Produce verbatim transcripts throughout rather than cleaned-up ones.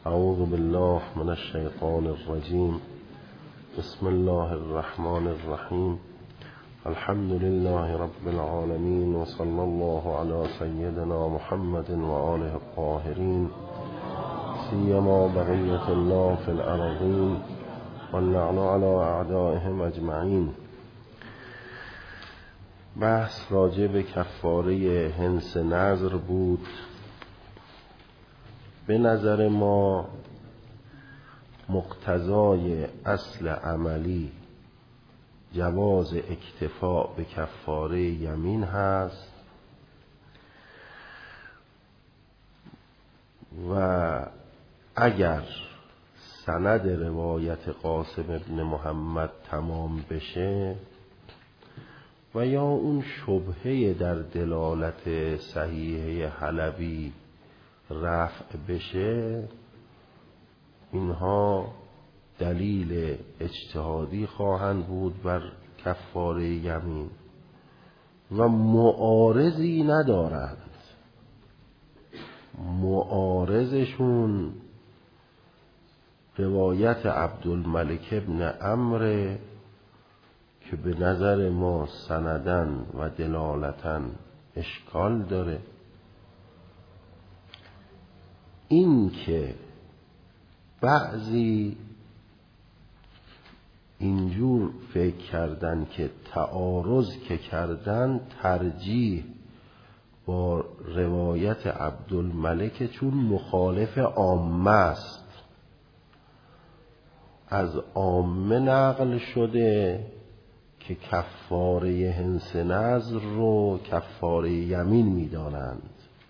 اعوذ بالله من الشیطان الرجیم. بسم الله الرحمن الرحیم. الحمد لله رب العالمین و صلی الله علی سیدنا محمد و آله الطاهرین، سیما بقیة الله فی الارضین و اللعن علی اعدائهم اجمعین. بحث راجع به کفاره حنث نذر بود. به نظر ما مقتضای اصل عملی جواز اکتفاء به کفاره یمین هست و اگر سند روایت قاسم ابن محمد تمام بشه و یا اون شبهه در دلالت صحیحه حلبی رفع بشه، اینها دلیل اجتهادی خواهند بود بر کفاره یمین و معارضی ندارند. معارضشون روایت عبدالملک ابن عمرو که به نظر ما سندن و دلالتن اشکال داره. این که بعضی اینجور فکر کردن که تعارض که کردن ترجیح با روایت عبدالملک چون مخالف عامه است، از عامه نقل شده که کفاره حنث نذر رو کفاره یمین می‌دانند.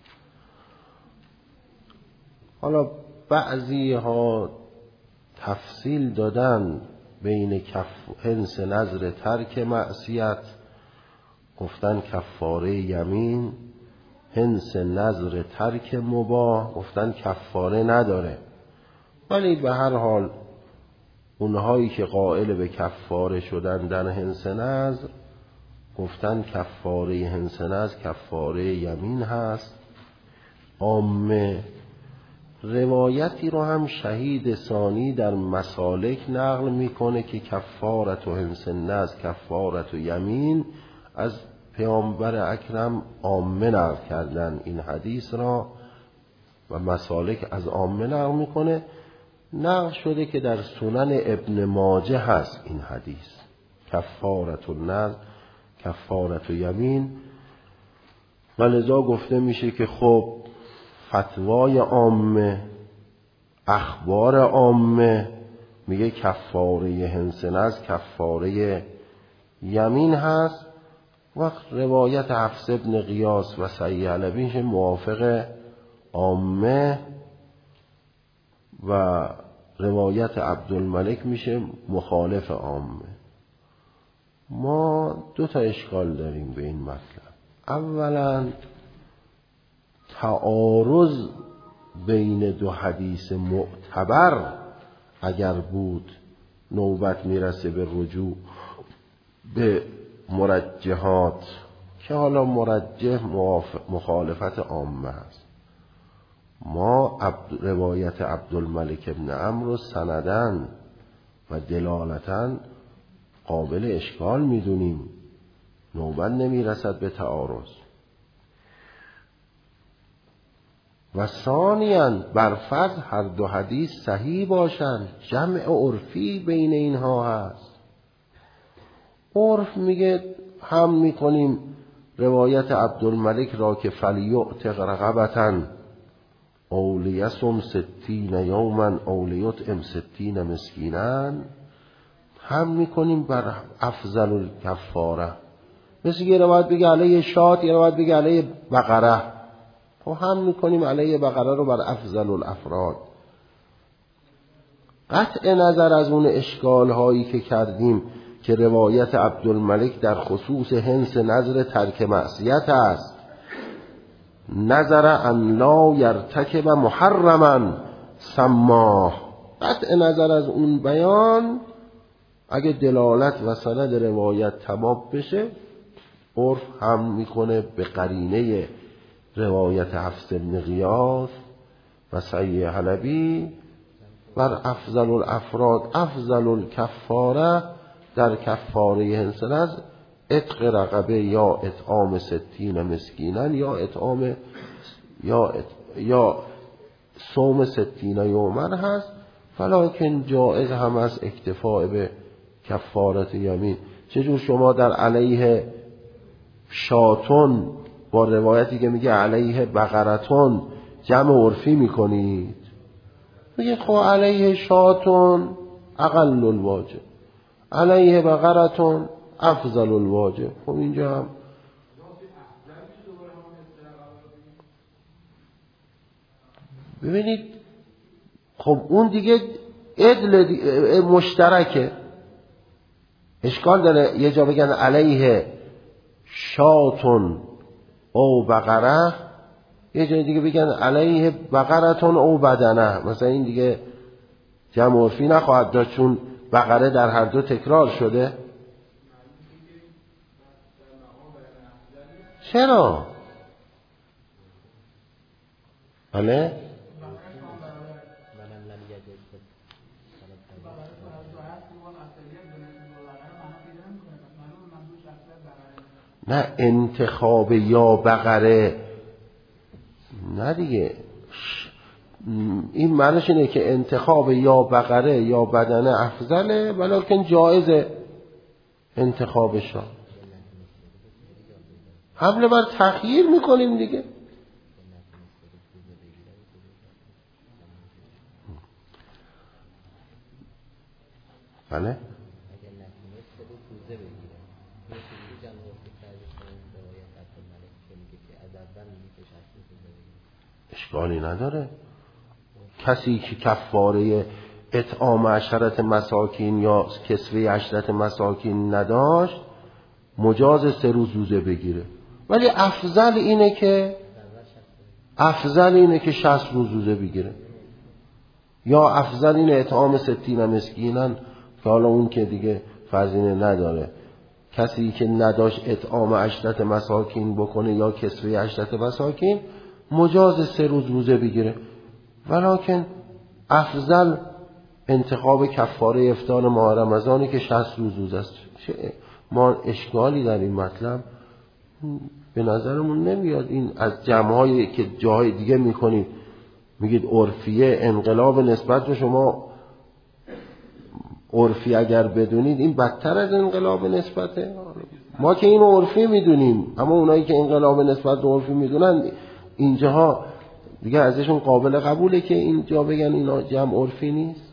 حالا بعضی ها تفصیل دادن بین کف حنث نذر ترک معصیت، گفتن کفاره یمین، حنث نذر ترک مباح گفتن کفاره نداره. ولی به هر حال اونهایی که قائل به کفاره شدن در حنث نذر گفتن کفاره حنث نذر کفاره یمین هست. عامه روایتی رو هم شهید ثانی در مسالک نقل میکنه که کفارت و حنث نذر کفارت و یمین از پیامبر اکرم عامه نقل کردن این حدیث را و مسالک از عامه نقل میکنه. نقل شده که در سنن ابن ماجه هست این حدیث، کفارت و نذر کفارت و یمین، و لذا گفته میشه که خب فتوای عامه، اخبار عامه میگه کفاره حنث نذر کفاره یمین هست و روایت حفص ابن قیاس و صحیح حلبیش موافق عامه و روایت عبدالملک میشه مخالف عامه. ما دو تا اشکال داریم به این مطلب. اولا تعارض بین دو حدیث معتبر اگر بود نوبت میرسه به رجوع به مرجحات که حالا مرجح مخالفت عامه است. ما عبد روایت عبدالملک ابن عمرو سندن و دلالتن قابل اشکال میدونیم، نوبت نمیرسد به تعارض. و ثانیاً برفرض هر دو حدیث صحیح باشند، جمع عرفی بین اینها هست. عرف میگه هم میکنیم روایت عبدالملک را که فلیعتق رقبتن اولیسم ستین یومن اولیطعم ستین مسکینن، هم میکنیم بر افضل الکفاره. مثل یه روایت بگه علیه شات، یه روایت بگه علیه بقره، و هم میکنیم علیه بقره رو بر افضل الافراد. قطع نظر از اون اشکال هایی که کردیم که روایت عبدالملک در خصوص حنث نذر ترک معصیت است، نظر ان لا یرتکب محرما سماه، قطع نظر از اون بیان اگه دلالت و سند روایت تمام بشه، عرف هم میکنه به قرینه روایت حفص بن غیاث و صحیح حلبی بر افضل الافراد افضل الکفاره در کفاره هنس نظر عتق رقبه یا اطعام ستین مسکینن یا اطعام یا ات... یا صوم ستین یومن هست، ولکن جایز هم از اکتفاء به کفارت یمین. چجور شما در علیه شاتون با روایتی که میگه علیه بقرتون جمع عرفی میکنید؟ میگه خب علیه شاتون اقل الواجب، علیه بقرتون افضل الواجب. خب اینجا هم ببینید، خب اون دیگه عدل دیگه مشترکه. اشکال داره یه جا بگن علیه شاتون او بقره، یه جای دیگه بگن علیه بقرتون او بدنه. مثلا این دیگه جمع عرفی نخواهد داشت چون بقره در هر دو تکرار شده. چرا؟ بله؟ نه انتخاب یا بقره نه دیگه، این معنیش اینه که انتخاب یا بقره یا بدنه افضله، ولیکن جایزه انتخابشان. حمله بر تخییر میکنیم دیگه. بله؟ اشکالی نداره. کسی که کفاره اطعام عشرت مساکین یا کسوه عشرت مساکین نداشت مجاز سه روز روزه بگیره، ولی افضل اینه که افضل اینه که شصت روز روزه بگیره، یا افضل اینه اطعام ستین مسکینن که حالا اون که دیگه فرضینه نداره. کسی که نداشت اطعام عشرت مساکین بکنه یا کسوه عشرت مساکین مجاز سه روز روزه بگیره، ولکن افضل انتخاب کفاره افطار ماه رمضانی که شصت روز روزه است. ما اشکالی در این مطلب به نظرمون نمیاد. این از جمع‌هایی که جاهای دیگه میکنید میگید عرفیه انقلاب نسبت به شما عرفی اگر بدونید این بدتر از انقلاب نسبته. ما که اینو عرفی میدونیم، اما اونایی که انقلاب نسبت به عرفی میدونن اینجاها دیگه ازشون قابل قبوله که اینجا بگن اینا جمع عرفی نیست.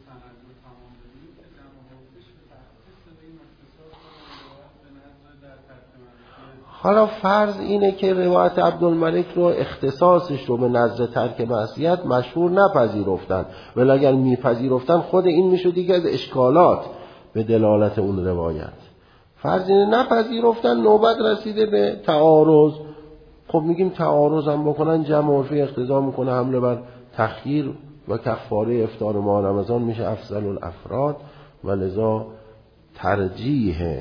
حالا فرض اینه که روایت عبدالملک رو اختصاصش رو به نظر ترک معصیت مشهور نپذیرفتن، ولی اگر میپذیرفتن خود این میشد دیگه از اشکالات به دلالت اون روایت. فرض اینه نپذیرفتن، نوبت رسیده به تعارض. خب میگیم تعارض هم بکنن جمع عرفی اقتضا میکنه حمله بر تخییر و کفاره افطار ماه رمضان میشه افضل الافراد، و لذا ترجیح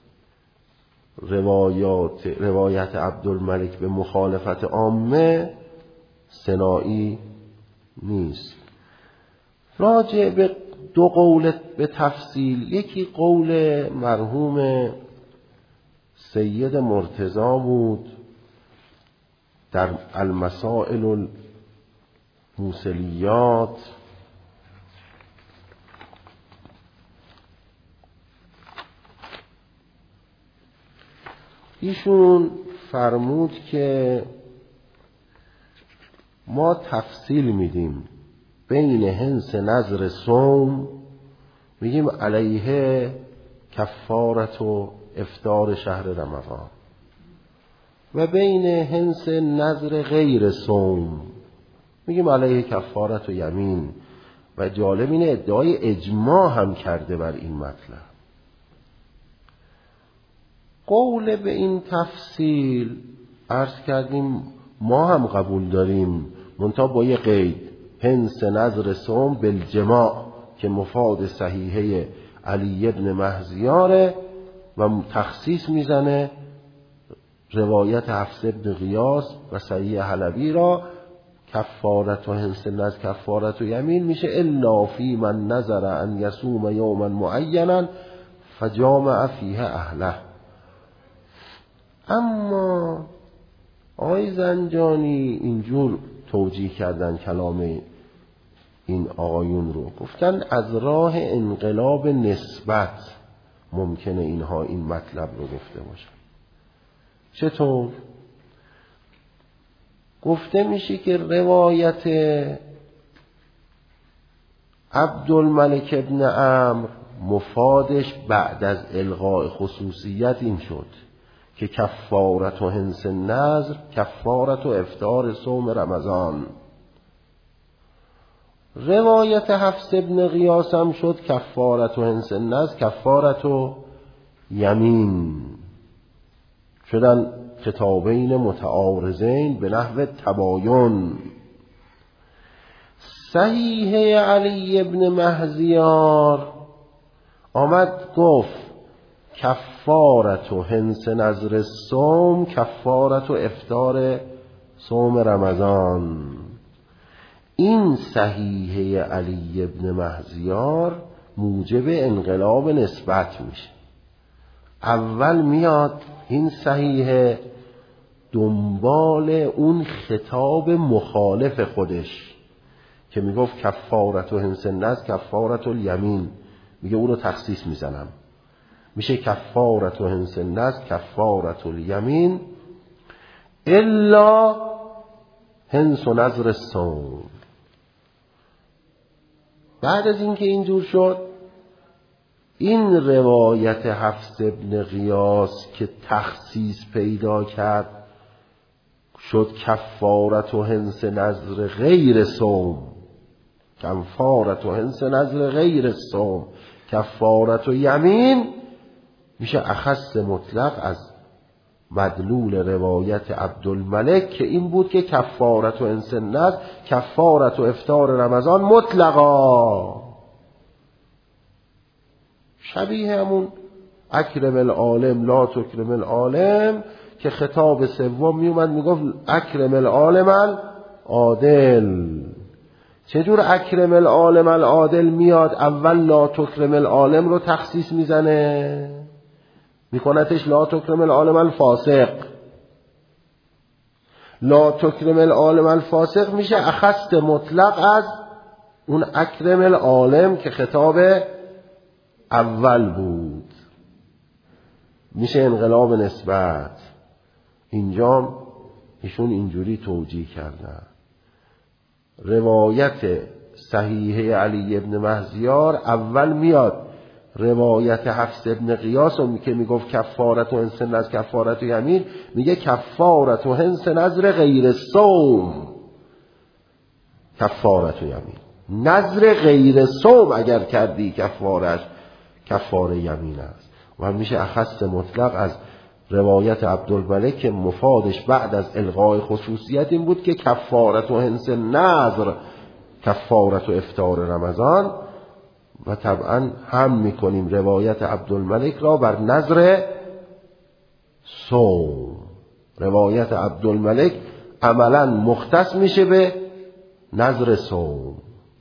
روایات روایت عبدالملک به مخالفت عامه سنایی نیست. راجع به دو قول به تفصیل، یکی قول مرحوم سید مرتضی بود در المسائل الموصلیات، ایشون فرمود که ما تفصیل میدیم بین هنس نظر صوم، میگیم علیه کفارت و افطار شهر رمضان، و بین هنس نظر غیر صوم میگیم علیه کفارت و یمین. و جالب اینه ادعای اجماع هم کرده بر این مطلب. قول به این تفصیل عرض کردیم ما هم قبول داریم، منتها با یه قید، هنس نظر صوم بالجماع، که مفاد صحیحه علی ابن مهزیاره و تخصیص میزنه روایت حفص ابن غیاث و صحیح حلبی را کفارت و هنس نذر کفارت و یمین میشه الا فی من نظر ان یصوم یوما معینا فجامع فیه اهله. اما آقای زنجانی اینجور توجیه کردن کلام این آقایون رو، گفتن از راه انقلاب نسبت ممکنه اینها این مطلب رو گفته باشن. چطور؟ گفته میشه که روایت عبدالملک ابن عمرو مفادش بعد از الغاء خصوصیت این شد که کفارت و هنس نذر کفارت و افطار صوم رمضان. روایت حفص ابن غیاث هم شد کفارت و هنس نذر کفارت و یمین. شدن خطابین متعارضین به نحو تباین. صحیح علی ابن مهزیار آمد گفت کفارت و هنس نذر صوم کفارت و افطار صوم رمضان. این صحیح علی ابن مهزیار موجب انقلاب نسبت میشه. اول میاد این صحیح دنبال اون خطاب مخالف خودش که میگفت کفارت و هنس نذر کفارت الیمین، میگه اونو تخصیص میزنم، میشه کفارت و هنس نذر کفارت الیمین الا هنس و نذر الصوم. بعد از اینکه اینجور شد این روایت حفص ابن غیاث که تخصیص پیدا کرد شد کفارت و هنس نذر غیر صوم کفارت و هنس نذر غیر صوم کفارت و یمین، میشه اخص مطلق از مدلول روایت عبدالملک که این بود که کفارت و هنس نذر کفارت و افطار رمضان مطلقا. شبیه همون اکرم العالم لا تکرم العالم که خطاب سوم میومد میگفت اکرم العالم العادل. چجور اکرم العالم العادل میاد اول لا تکرم العالم رو تخصیص میزنه میکنتش لا تکرم العالم الفاسق. لا تکرم العالم الفاسق میشه اخست مطلق از اون اکرم العالم که خطاب اول بود، میشه انقلاب نسبت. اینجا ایشون اینجوری توجیه کردن. روایت صحیح علی ابن مهزیار اول میاد روایت حفص ابن غیاث که میگفت کفارت و هنس نذر کفارت و یمین، میگه کفارت و هنس نذر غیر صوم کفارت و یمین. نذر غیر صوم اگر کردی کفارش کفاره یمین است و میشه اخص مطلق از روایت عبدالملک که مفادش بعد از الغاء خصوصیت این بود که کفارت و هنس نذر کفارت و افطار رمضان. و طبعا هم میکنیم روایت عبدالملک را بر نذر صوم. روایت عبدالملک عملا مختص میشه به نذر صوم.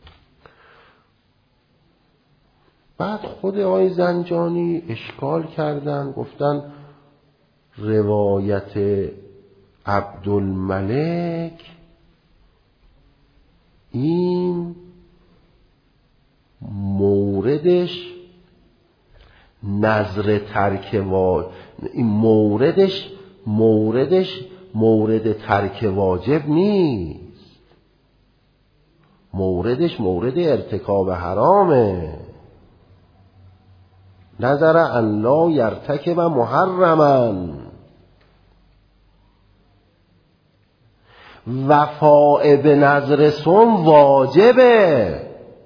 بعد خود آقای زنجانی اشکال کردن، گفتن روایت عبدالملک این موردش نذر ترک واجب، این موردش موردش مورد ترک واجب نیست، موردش مورد ارتکاب حرامه. نظر ان لا یرتکب محرما. وفاء به نذر صوم واجبه،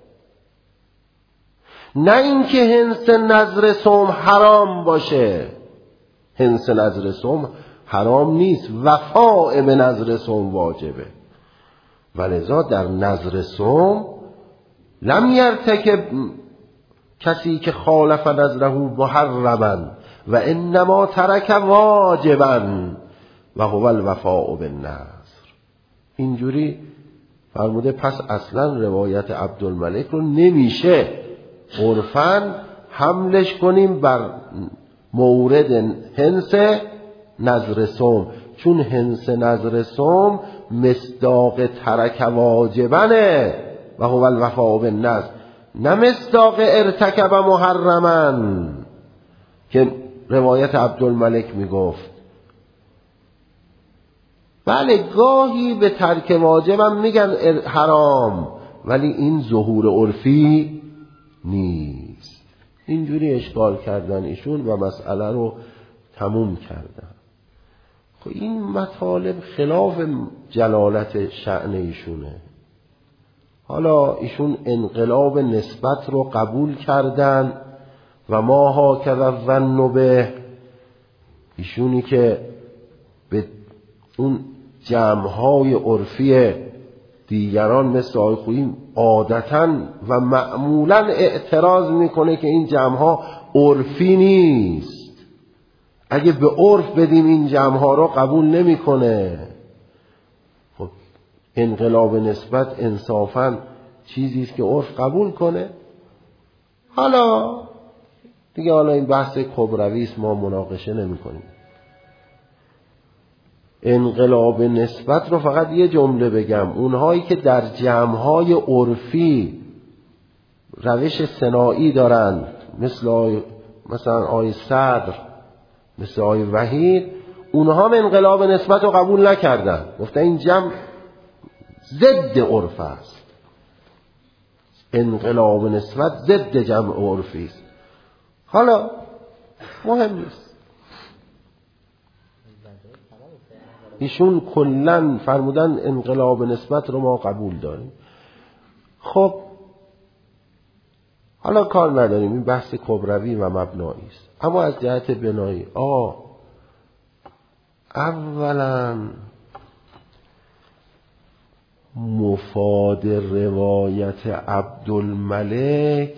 نه اینکه هنس نذر صوم حرام باشه. هنس نذر صوم حرام نیست، وفاء به نذر صوم واجبه. ولذا در نذر صوم لم یرتکب کسی که خالف نذره محرما و انما ترک واجبا و هو الوفاء بالنذر. اینجوری فرموده پس اصلا روایت عبدالملک رو نمیشه عرفاً حملش کنیم بر مورد هنس نظر سوم، چون هنس نظر سوم مصداق ترک واجبنه و هو الوفاء بالنذر، نه مصداق ارتکب محرمن که روایت عبدالملک میگفت. بله گاهی به ترک واجبم میگن حرام، ولی این ظهور عرفی نیست. اینجوری اشکال کردن ایشون و مسئله رو تموم کردن. خب این مطالب خلاف جلالت شأن ایشونه. حالا ایشون انقلاب نسبت رو قبول کردن و ما ها که الظن به، ایشونی که به اون جمع‌های عرفی دیگران مثل آقای خویی عادتاً و معمولاً اعتراض میکنه که این جمع‌ها عرفی نیست، اگه به عرف بدیم این جمع‌ها رو قبول نمیکنه. خب انقلاب نسبت انصافاً چیزی است که عرف قبول کنه. حالا دیگه حالا این بحث کبروی است، ما مناقشه نمی‌کنیم. انقلاب نسبت رو فقط یه جمله بگم، اونهایی که در جمع‌های عرفی روش صناعی دارند مثل آی مثلا آی صدر، مثل آی وحید، اونها هم انقلاب نسبت رو قبول نکردن، گفتن این جمع ضد عرف است، انقلاب نسبت ضد جمع عرفی است. حالا مهم نیست، ایشون کلن فرمودن انقلاب نسبت رو ما قبول داریم. خب حالا کار نداریم، این بحث کبروی و مبنایی است. اما از جهت بنایی آه اولا مفاد روایت عبدالملک،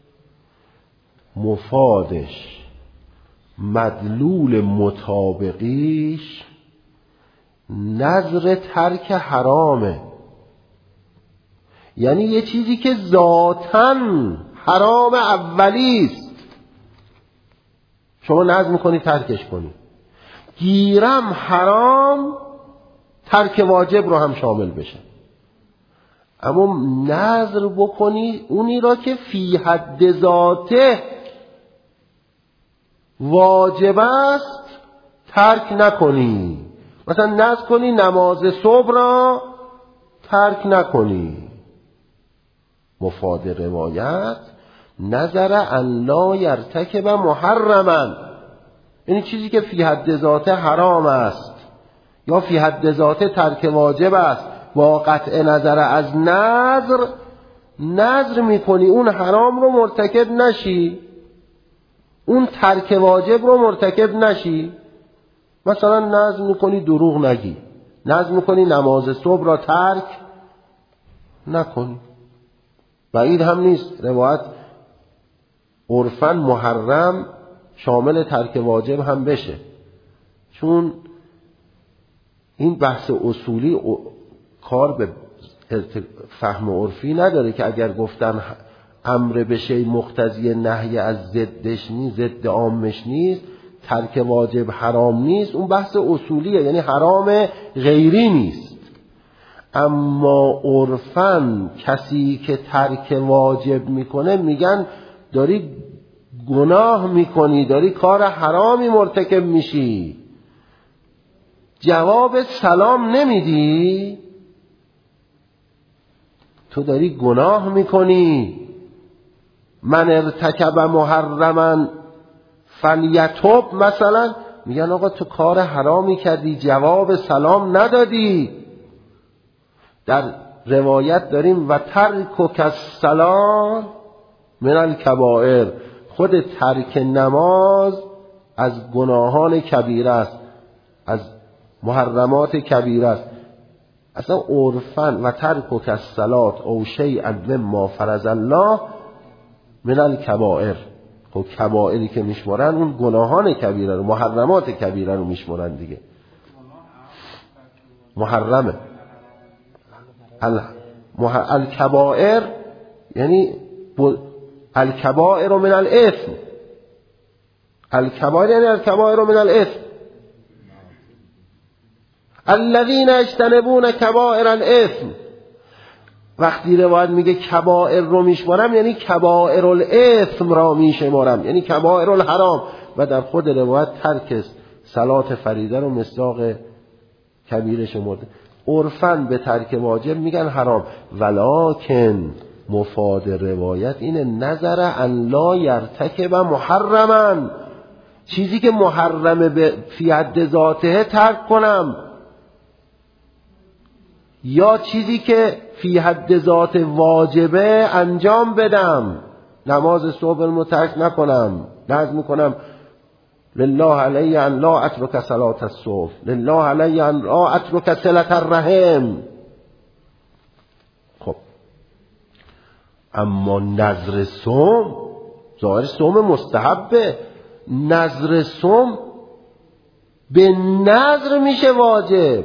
مفادش مدلول مطابقیش نظر ترک حرامه، یعنی یه چیزی که ذاتاً حرام اولیست شما نظر میکنی ترکش کنی. گیرم حرام ترک واجب رو هم شامل بشه، اما نظر بکنی اونی را که فی حد ذاته واجب است ترک نکنی. مثلا نظر کنی نماز صبح را ترک نکنی. مفاد روایت نظر ان لا یرتکب محرما، یعنی چیزی که فی حد ذاته حرام است یا فی حد ذاته ترک واجب است، با قطع نظر از نظر نظر میکنی اون حرام رو مرتکب نشی، اون ترک واجب رو مرتکب نشی. مثلا نظر میکنی دروغ نگی، نظر میکنی نماز صبح را ترک نکنی. بعید هم نیست روایت عرفاً محرم شامل ترک واجب هم بشه، چون این بحث اصولی کار به فهم عرفی نداره که اگر گفتن امر به شیء مقتضی نهی از ضدش نیست، ضد عامش نیست، ترک واجب حرام نیست، اون بحث اصولیه، یعنی حرام غیری نیست. اما عرفاً کسی که ترک واجب میکنه میگن داری گناه میکنی، داری کار حرامی مرتکب میشی. جواب سلام نمیدی، تو داری گناه میکنی. من ارتکب محرما فلیتوب، مثلا میگن آقا تو کار حرامی کردی، جواب سلام ندادی. در روایت داریم و ترک الصلاة من الکبائر، خود ترک نماز از گناهان کبیره است، از محرمات کبیره است. اصلا عرفاً و ترک الصلاة او شیئا مما فرض الله من الکبائر، خب کبائری که میشمارن اون گناهان کبیره رو، محرمات کبیره رو میشمارن دیگه. محرمه الکبائر یعنی الکبائر من الاثم، الکبائر یعنی الکبائر من الاثم، الذین اجتنبون کبائر الاثم. وقتی روایت میگه کبائر رو میشمارم یعنی کبائر الاثم را میشمارم، یعنی کبائر الحرام. و در خود روایت ترک صلات فریضه رو مصداق کبیره شمرده. عرفاً به ترک واجب میگن حرام، ولکن مفاد روایت اینه نظر ان لا یرتکب محرما، چیزی که محرمه به فی حد ذاته ترک کنم، یا چیزی که فی حد ذات واجبه انجام بدم. نماز صبح رو ترک نکنم، نظم میکنم لله علی ان لا اترک صلات الصبح، لله علی ان لا اترک صلة الرحم. خب اما نذر صوم ظاهر صوم مستحبه، نذر صوم به نذر میشه واجب،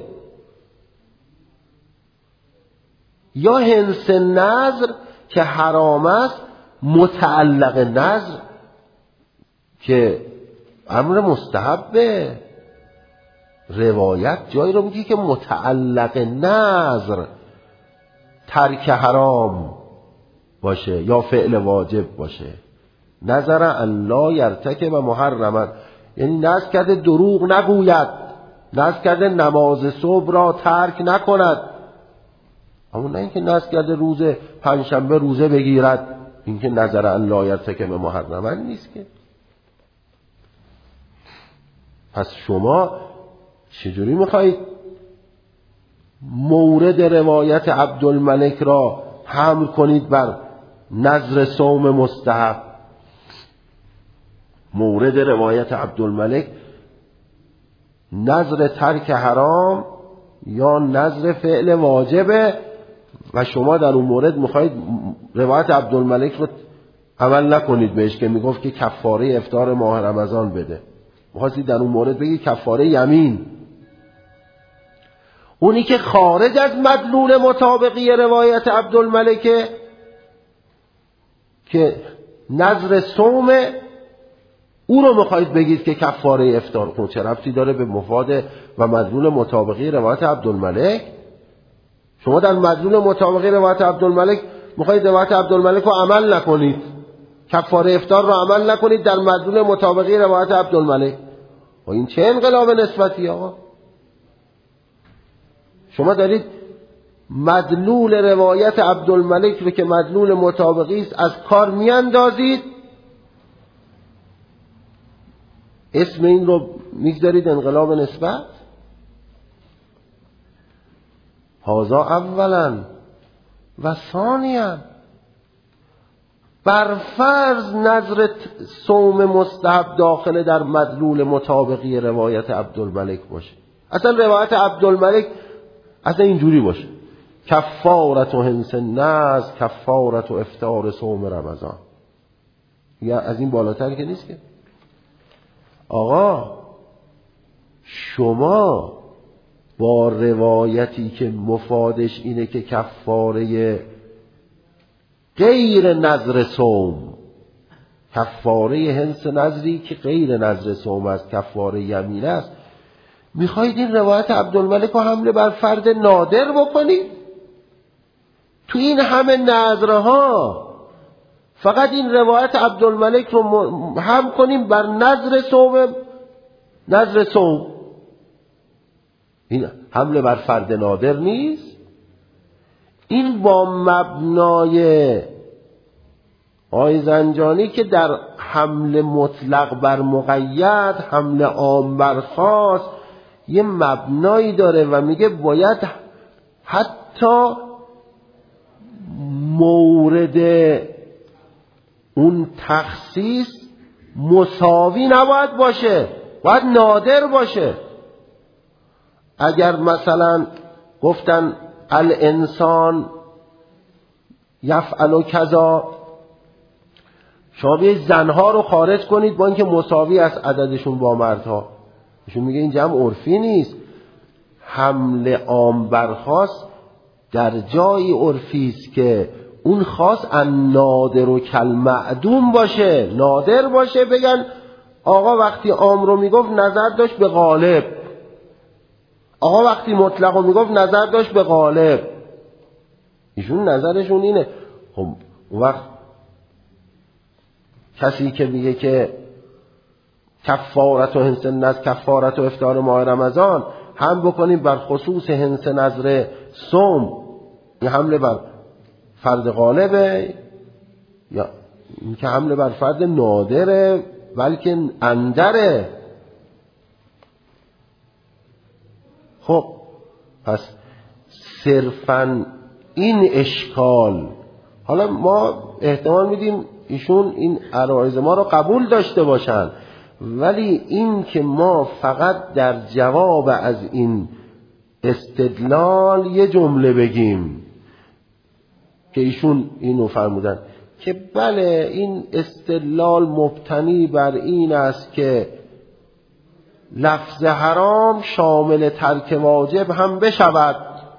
یا هنس نذر که حرام است متعلق نذر که امر مستحبه. روایت جایی رو میگه که متعلق نذر ترک حرام باشه یا فعل واجب باشه. نظر ان لا یرتکب محرما یعنی نذر کرده دروغ نگوید، نذر کرده نماز صبح را ترک نکند، اما نه اینکه نذر کرده روز پنجشنبه روزه بگیرد. اینکه نظر ان لا یرتکب محرما نیست که. پس شما چجوری میخواید مورد روایت عبدالملک را حمل کنید بر نذر صوم مستحب؟ مورد روایت عبدالملک نذر ترک حرام یا نذر فعل واجبه و شما در اون مورد میخواید روایت عبدالملک رو عمل نکنید بهش که میگفت که کفاره افطار ماه رمضان بده. میخواستید در اون مورد بگید کفاره یمین. اونی که خارج از مدلول مطابقی روایت عبدالملک که نذر صوم، او رو میخواید بگید که کفاره افطار. خب چه ربطی داره به مفاد و مدلول مطابقی روایت عبدالملک؟ شما در مدلول مطابقی روایت عبدالملک میخواید روایت عبدالملک رو عمل نکنید، کفاره افطار رو عمل نکنید در مدلول مطابقی روایت عبدالملک. و این چه انقلاب نسبتی آقا؟ شما دارید مدلول روایت عبدالملک رو که مدلول مطابقی است از کار میاندازید، اسم این رو میگذارید انقلاب نسبت. هذا اولا و ثانیا، بر فرض نذر صوم مستحب داخل در مدلول مطابقی روایت عبدالملک باشه. اصلا روایت عبدالملک اصلا اینجوری باشه کفارت و هنس نذر، کفارت و افطار صوم رمضان، یا از این بالاتر که نیست که. آقا شما با روایتی که مفادش اینه که کفاره غیر نذر صوم، کفاره هنس نذری که غیر نذر صوم است، کفاره یمین است، میخواید این روایت عبدالملک رو حمله بر فرد نادر بکنید؟ تو این همه نذرها فقط این روایت عبدالملک رو هم کنیم بر نذر صوم، نذر صوم. این حمله بر فرد نادر نیست. این با مبنای آقای زنجانی که در حمله مطلق بر مقید، حمله عام بر خاص یه مبنایی داره و میگه باید حتی مورد اون تخصیص مساوی نباید باشه، باید نادر باشه. اگر مثلا گفتن الانسان یفعل کذا، شما بیایید زنها رو خارج کنید با اینکه مساوی است عددشون با مردها، ایشون میگه این جمع عرفی نیست. حمل عام بر خاص در جایی عرفی است که اون خاص ان نادر و کل معدوم باشه، نادر باشه، بگن آقا وقتی عام رو میگفت نظر داشت به غالب، آقا وقتی مطلق رو میگفت نظر داشت به غالب. ایشون نظرشون اینه. خب اون وقت کسی که میگه که کفارت و هنس نذر، کفارت و افطار ماه رمضان هم بکنیم بر خصوص هنس نذر صوم، این حمله بر فرد غالبه یا این که حمله بر فرد نادره بلکه اندره. خب پس صرفاً این اشکال، حالا ما احتمال میدیم ایشون این عرایض ما رو قبول داشته باشن، ولی این که ما فقط در جواب از این استدلال یه جمله بگیم که ایشون اینو فرمودن که بله این استدلال مبتنی بر این است که لفظ حرام شامل ترک واجب هم بشود،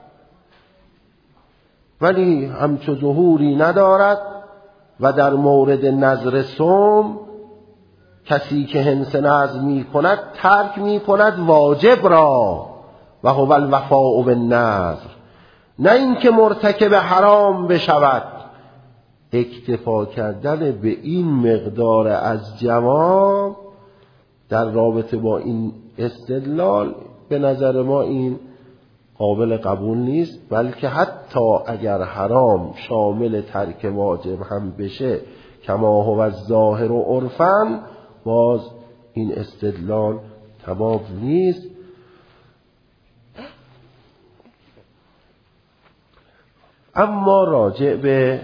ولی همچو ظهوری ندارد و در مورد نذر صوم کسی که هنس نذر می کند ترک می کند واجب را و هو الوفاء بالنذر، نه اینکه مرتکب حرام بشود. اکتفا کردن به این مقدار از جواب در رابطه با این استدلال به نظر ما این قابل قبول نیست، بلکه حتی اگر حرام شامل ترک واجب هم بشه کما هو الظاهر و عرفاً، باز این استدلال تمام نیست. اما راجع به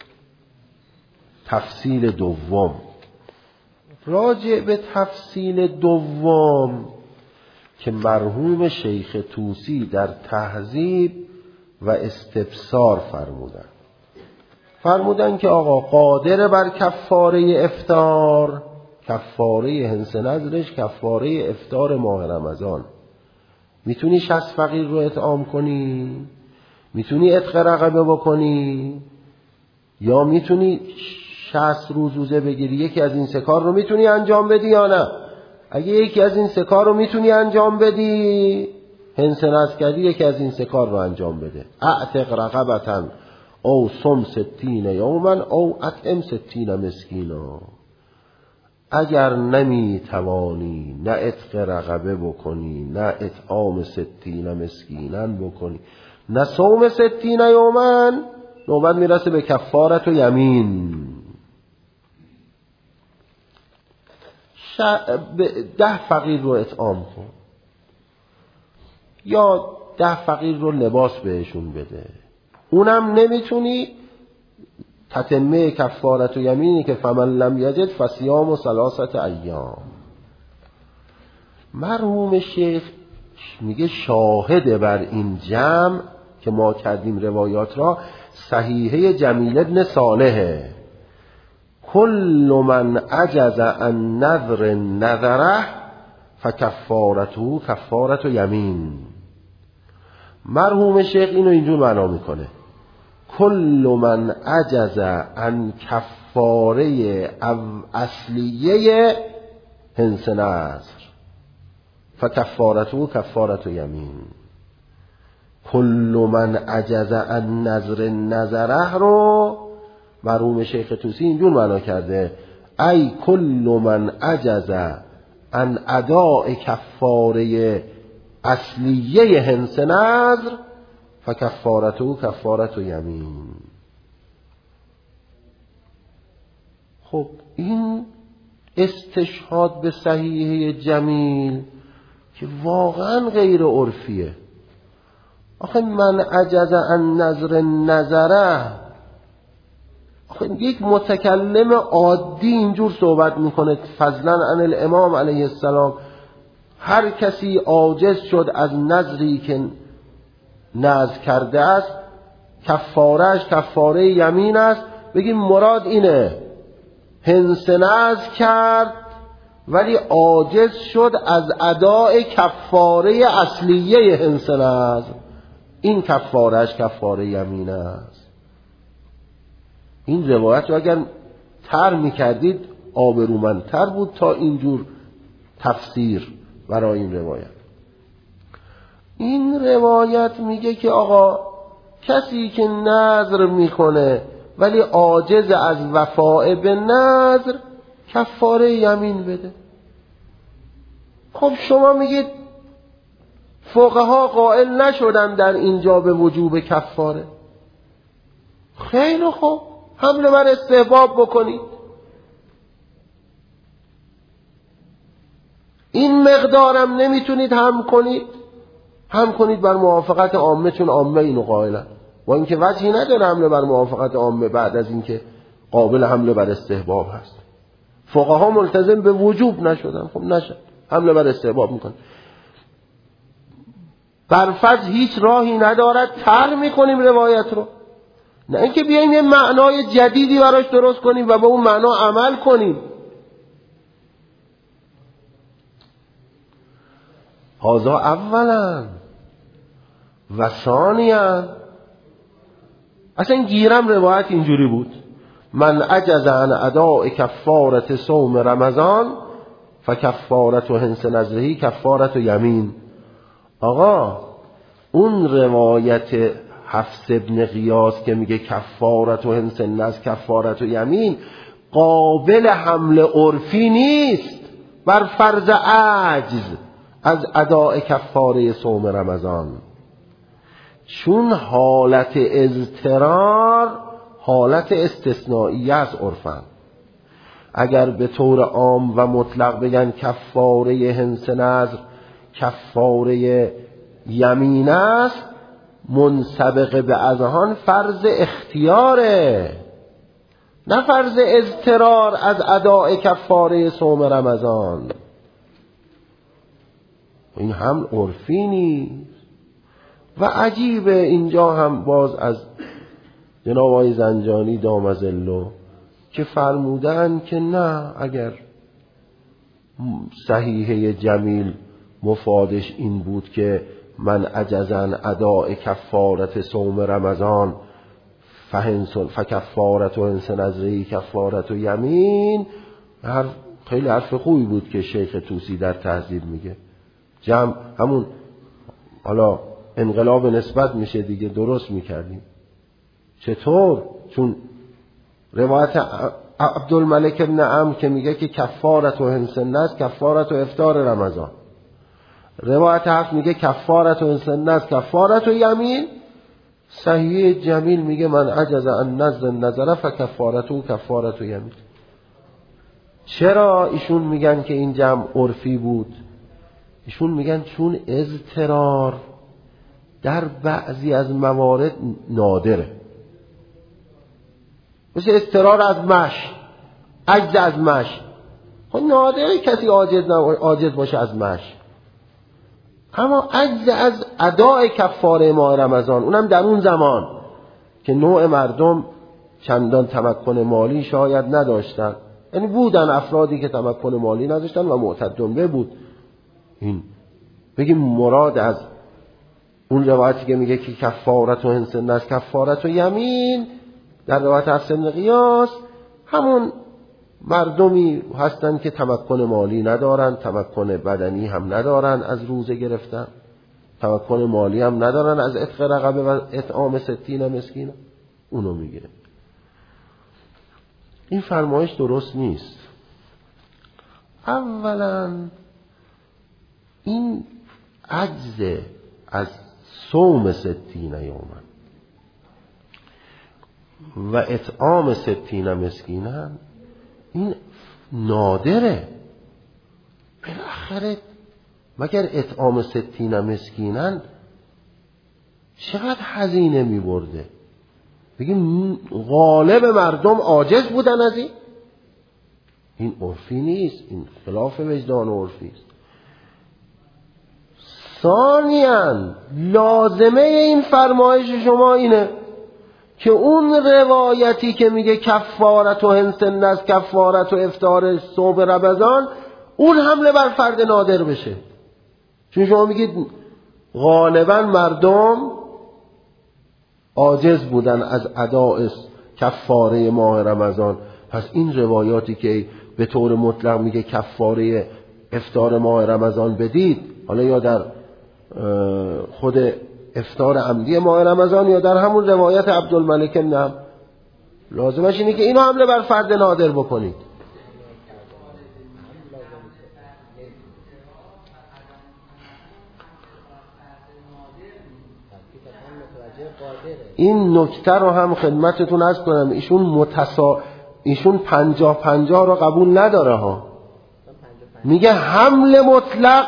تفصیل دوم، راجع به تفصیل دوم که مرحوم شیخ طوسی در تهذیب و استبصار فرمودن فرمودن که آقا قادر بر کفاره افطار، کفاره هنس نذرش کفاره افطار ماه رمضان، میتونی شصت فقیر رو اطعام کنی، میتونی عتق رقبه بکنی، یا میتونی شصت روز روزه بگیری. یکی از این سه کار رو میتونی انجام بدی یا نه؟ اگه یکی از این سه کار رو میتونی انجام بدی، هنس نذر کردی، یکی از این سه کار رو انجام بده. اعتق رقبة او صم ستین یوما او اطعم ستین مسکینا. اگر نمی توانی نه عتق رقبه بکنی، نه اطعام ستین مسکینا بکنی، نه صوم ستین یوما، نوبت میرسه به کفارت و یمین. ش... ده فقیر رو اطعام کن یا ده فقیر رو لباس بهشون بده. اونم نمیتونی، تتمه کفارت و یمینی که فمن لم یجد فصیام و ثلاثه ایام. مرحوم شیخ میگه شاهد بر این جمع که ما کردیم روایات را صحیحه جمیل ابن صالحه، کل من عجز عن نذر نذره فکفارته کفارت و یمین. مرحوم شیخ اینو اینجور معنا میکنه، کل من عجز عن کفاره اصلیه هنس نذر فکفارته کفارت و یمین. کل من عجز عن نذر نذره رو مرحوم شیخ طوسی اینجور معنا کرده، ای کل من عجز عن اداء کفاره اصلیه هنس نذر فکفارته کفارت و یمین. خب این استشهاد به صحیحه جمیل که واقعا غیر عرفیه. آخه من عجز عن نذر نذره، آخه یک متکلم عادی اینجور صحبت میکنه، فضلا عن الامام علیه السلام. هر کسی عاجز شد از نذری که نذر کرده است، کفارهش کفاره یمین است. بگیم مراد اینه، هنس نذر کرد ولی عاجز شد از اداء کفاره اصلیه هنس نذر. این کفارهش کفاره یمین است. این روایت رو اگر تر میکردید آبرومندتر بود تا اینجور تفسیر برای این روایت. این روایت میگه که آقا کسی که نذر میکنه ولی عاجز از وفاء به نذر کفاره یمین بده. خب شما میگید فقها قائل نشدن در اینجا به وجوب کفاره. خیلی خوب، حمله بر استحباب بکنید. این مقدارم نمیتونید هم کنید، هم کنید بر موافقت عامه، چون عامه اینو قائلن، با اینکه وجهی نداره حمله بر موافقت عامه بعد از اینکه قابل حمله بر استحباب هست. فقها ملتزم به وجوب نشدن، خب نشد، حمله بر استحباب میکنن. بر فرض هیچ راهی ندارد تر میکنیم روایت رو، نه اینکه بیایم یه معنای جدیدی براش درست کنیم و به اون معنا عمل کنیم. هذا اولا و ثانیا، اصلا گیرم روایت اینجوری بود: من عجز عن اداء کفارت صوم رمضان فکفارت و حنس نذره کفارت و یمین. آقا اون روایت حفص ابن غیاث که میگه کفارت و حنس نذر کفارت و یمین قابل حمل عرفی نیست بر فرض عجز از اداء کفاره صوم رمضان، چون حالت اضطرار حالت استثنایی از عرفن. اگر به طور عام و مطلق بگن کفاره حنس نذر کفاره یمین است، منسبق به اذهان فرض اختیاره، نه فرض اضطرار از اداء کفاره صوم رمضان. این هم عرفی نیست. و عجیبه اینجا هم باز از جناب آقای زنجانی دامزلو که فرمودن که نه، اگر صحیحه جمیل مفادش این بود که من عجزن اداء کفارت صوم رمضان فکفارت و حنس نذره کفارت و یمین، هر خیلی حرف خوبی بود که شیخ طوسی در تهذیب میگه. جمع همون حالا انقلاب نسبت میشه دیگه، درست میکردیم. چطور؟ چون روایت عبدالملک ابن عمرو که میگه که کفارت و حنس نذر کفارت و افطار رمضان، روایت هفت میگه کفارت و حنس نذر کفارت و یمین، صحیح جمیل میگه من عجز عن نذر نذر فکفارت و کفارت و یمین. چرا ایشون میگن که این جمع عرفی بود؟ ایشون میگن چون اضطرار در بعضی از موارد نادره، مثل اضطرار از مشی، عجز از مشی. خب نادره کسی عاجز عاجز باشه از مشی، اما عجز از اداء کفاره ماه رمضان، اونم در اون زمان که نوع مردم چندان تمکن مالی شاید نداشتن، یعنی بودن افرادی که تمکن مالی نداشتن و معتدون به بود. این بگیم مراد از اون روایتی که میگه که کفارت و حنس نذر کفارت و یمین در روایت حفص بن غیاث همون مردمی هستن که تمکن مالی ندارن، تمکن بدنی هم ندارن از روزه گرفتن، تمکن مالی هم ندارن از عتق رقبه و اطعام ستین مسکین، اونو میگیره. این فرمایش درست نیست. اولا این عجز از صوم ستین یومن و اطعام ستین مسکینن این نادره. بالاخره مگر اطعام ستین مسکینن چقدر هزینه می برده؟ بگیم غالب مردم عاجز بودن از این؟ این عرفی نیست، این خلاف وجدان عرفی است. ثانیاً لازمه این فرمایش شما اینه که اون روایتی که میگه کفارت و حنس نذر کفارت و افطار صوم رمضان، اون حمله بر فرد نادر بشه. چون شما میگید غالبا مردم عاجز بودن از اداء کفاره ماه رمضان. پس این روایاتی که به طور مطلق میگه کفاره افطار ماه رمضان بدید، حالا یا در خود افطار عمدی ماه رمضان یا در همون روایت عبدالملک بن، لازمش اینه که اینو حمله بر فرد نادر بکنید. این نکته رو هم خدمتتون عرض کنم، ایشون متسا ایشون پنجاه پنجاه رو قبول نداره ها. میگه حمل مطلق،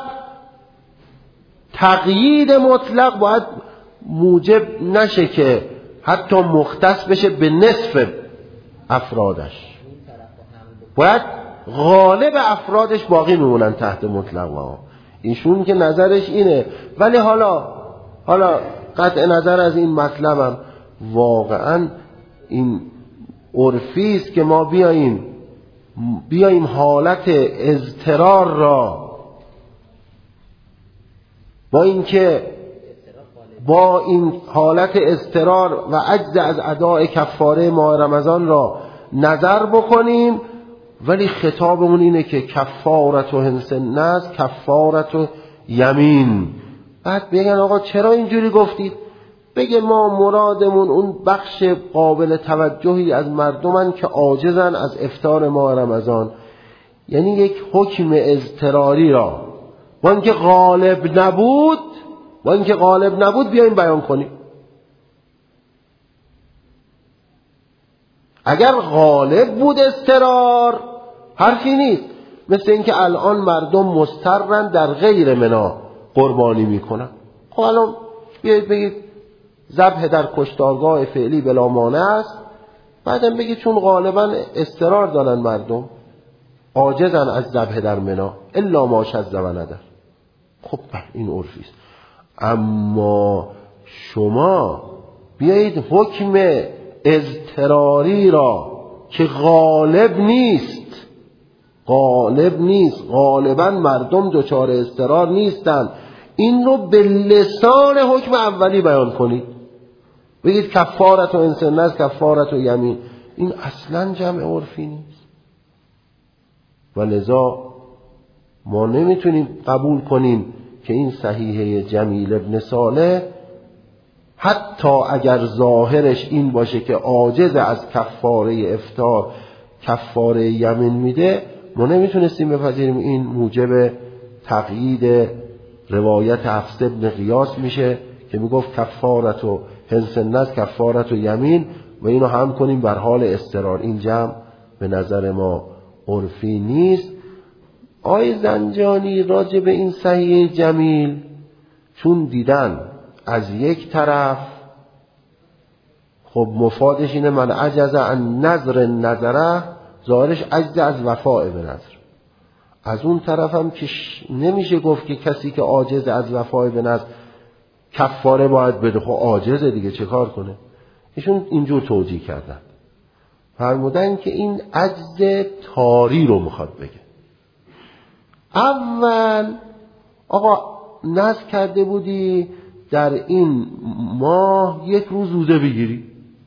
تقیید مطلق باید موجب نشه که حتی مختص بشه به نصف افرادش، باید غالب افرادش باقی میمونن تحت مطلق ها. ایشون که نظرش اینه. ولی حالا حالا قطع نظر از این مطلبم، واقعا این عرفی است که ما بیاییم بیاییم حالت اضطرار را با اینکه با این حالت اضطرار و عجز از اداء کفاره ماه رمضان را نظر بکنیم، ولی خطابمون اینه که کفارت و هنس النذر کفارت و یمین. بعد بگن آقا چرا اینجوری گفتید؟ بگه ما مرادمون اون بخش قابل توجهی از مردمن که عاجزن از افطار ماه رمضان، یعنی یک حکم اضطراری را با اینکه غالب نبود با اینکه غالب نبود بیایم بیان کنیم. اگر غالب بود اضطرار حرفی نیست، مثل اینکه الان مردم مضطرن در غیر منا قربانی میکنن. خب الان بیایید بگید ذبح در کشتارگاه فعلی بلا مانع است، بعدم بگید چون غالبا اضطرار دارن مردم، عاجزن از ذبح در منا الا ما شذ و ندر. خب این عرفی است. اما شما بیایید حکم اضطراری را که غالب نیست غالب نیست غالبا مردم دچار اضطرار نیستن، این رو به لسان حکم اولی بیان کنید. بگید کفارت و هنس النذر کفارت و یمین. این اصلا جمع عرفی نیست و لذا ما نمیتونیم قبول کنیم که این صحیحه جمیل ابن صالح حتی اگر ظاهرش این باشه که عاجز از کفاره افطار کفاره یمین میده، ما نمیتونستیم بپذیریم این موجب تقیید روایت حفص بن غیاث میشه که میگفت کفارت و هنس النذر کفارت و یمین و اینو هم کنیم بر حال اضطرار. این جمع به نظر ما عرفی نیست. آی زنجانی راجع به این صحیح جمیل چون دیدن از یک طرف خب مفادش اینه من عجز عن نظر نظره، ظاهرش عجز از وفاء به نظر. از اون طرف هم که نمیشه گفت که کسی که عاجز از وفاء به نظر کفاره باید بده، خب عاجزه دیگه چه کار کنه. ایشون اینجور توجیه کردن، فرمودن که این عجز طاری رو میخواد بگه. اول آقا نذر کرده بودی در این ماه یک روز روزه بگیری،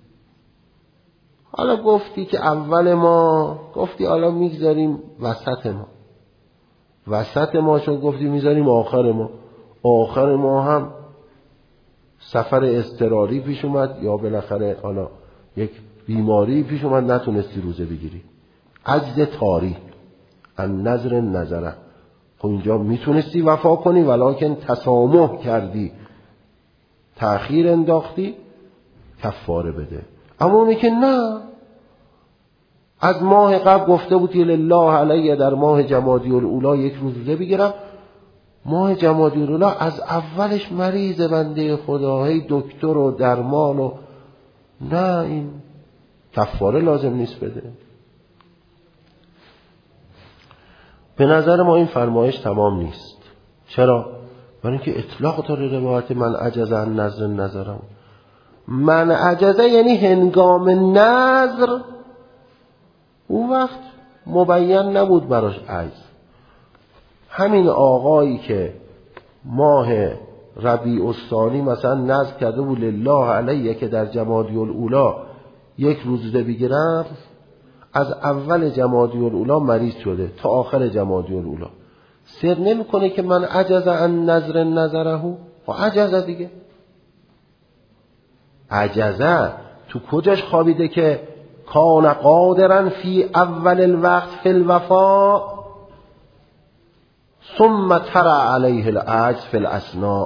حالا گفتی که اول ما گفتی حالا میگذاریم وسط ما وسط ما شد گفتی میذاریم آخر ما آخر ما هم سفر اضطراری پیش اومد یا بالاخره حالا یک بیماری پیش اومد نتونستی روزه بگیری. عجز طاری ان نظر نظره. خب اینجا میتونستی وفا کنی ولکن تسامح کردی، تأخیر انداختی، کفاره بده. اما اونه که نه، از ماه قبل گفته بودی لله علیه در ماه جمادی الاولی یک روز روزه بگیرم، ماه جمادی الاولی از اولش مریض بنده خدا، هی دکتر و درمان و نه، این کفاره لازم نیست بده. به نظر ما این فرمایش تمام نیست. چرا؟ برای اینکه اطلاق داره روایت من عجز عن نظر نظرم. من عجزه یعنی هنگام نظر اون وقت مبین نبود براش عجز. همین آقایی که ماه ربیع الثانی مثلا نذر کرده بود لله علیه که در جمادی الاولی یک روزه بگیرم، از اول جمادی الاولی مریض شده تا آخر جمادی الاولی سر نمیکنه که من عجز عن نظر نظره؟ و عجزه دیگه، عجزه تو کجاش خوابیده که کان قادرا فی اول الوقت فی الوفا ثم ترى علیه العجز فی الاسنا؟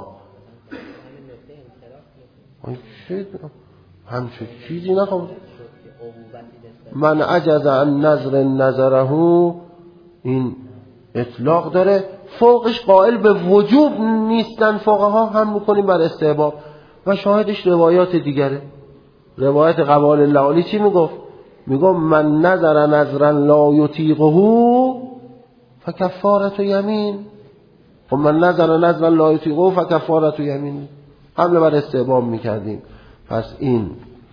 همچه چیزی نخوام. من عجز عن نظر نظره این اطلاق داره، فوقش قائل به وجوب نیستن فقها، هم میکنیم بر استحباب و شاهدش روایات دیگره. روایت قوال اللعالی چی میگفت؟ میگفت من نظر نظرا لا یطیقه فکفارت یمین، و من نظر نظرا لا یطیقه فکفارت یمین، حمله بر استحباب میکردیم. پس این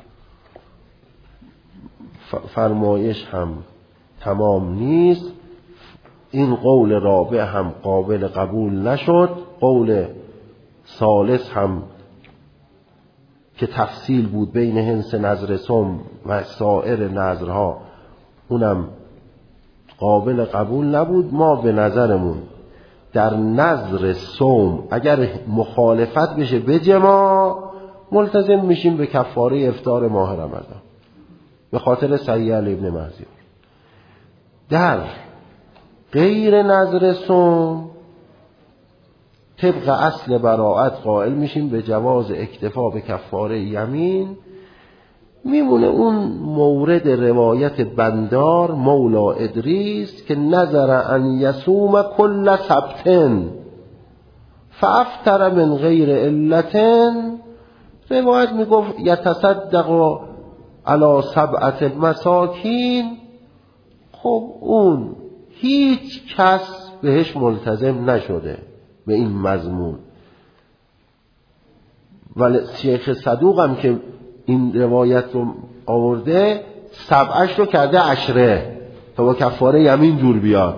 فرمایش هم تمام نیست، این قول رابع هم قابل قبول نشد. قول ثالث هم که تفصیل بود بین هنس نظر سم و سایر نظرها، اونم قابل قبول نبود. ما به نظرمون در نظر سم اگر مخالفت بشه به جماع ملتزم میشیم به کفاره افطار ماه رمضان به خاطر صحیح علی ابن مهدی. در غیر نظر سم طبق اصل براءت قائل میشیم به جواز اکتفا به کفاره یمین. میمونه اون مورد روایت بندار مولا ادریس که نظر ان یصوم کل سبتن فافتر من غیر علتن. روایت میگفت یتصدق علی سبعت مساکین. خب اون هیچ کس بهش ملتزم نشده به این مضمون، ولی شیخ صدوق هم که این روایت رو آورده سبعش رو کرده عشره تا با کفاره یمین جور بیاد.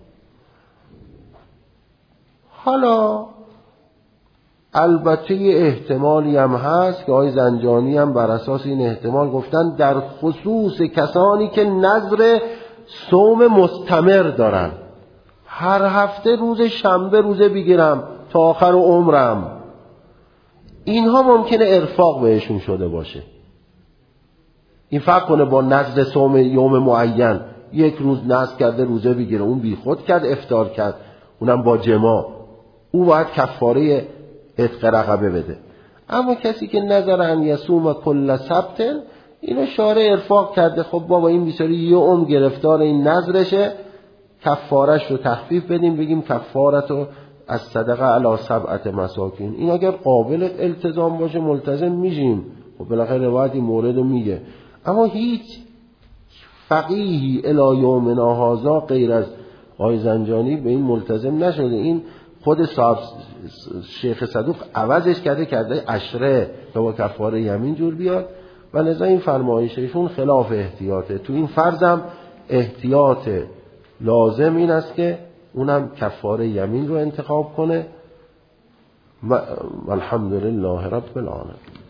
حالا البته یه احتمالی هم هست که آقای زنجانی هم بر اساس این احتمال گفتن در خصوص کسانی که نظر صوم مستمر دارن، هر هفته روز شنبه روزه بگیرم تا آخر عمرم، اینها ممکنه ارفاق بهشون شده باشه. این فرق کنه با نظر صوم یوم معین، یک روز نظر کرده روزه بگیره، اون بی خود کرد افطار کرد، اونم با جماع، او باید کفاره عتق رقبه بده. اما کسی که نظر ان یصوم کل سبت، اینو شارع ارفاق کرده، خب بابا این بیچاره یه عمر گرفتار این نظرشه، کفارش رو تخفیف بدیم، بگیم کفارتو از صدقه علی سبعت مساکین. این اگر قابل التزام باشه ملتزم میشیم، خب بالاخره روایت این مورد رو میگه. اما هیچ فقیهی الی یومنا هذا غیر از آقای زنجانی به این ملتزم نشده. این خود صاحب شیخ صدوق عوضش کرده کرده عشره تا با کفاره یمین جور بیاد و لذا این فرمایششون خلاف احتیاطه. تو این فرضم احتیاط لازم این است که اونم کفاره یمین رو انتخاب کنه. و الحمدلله رب العالمین.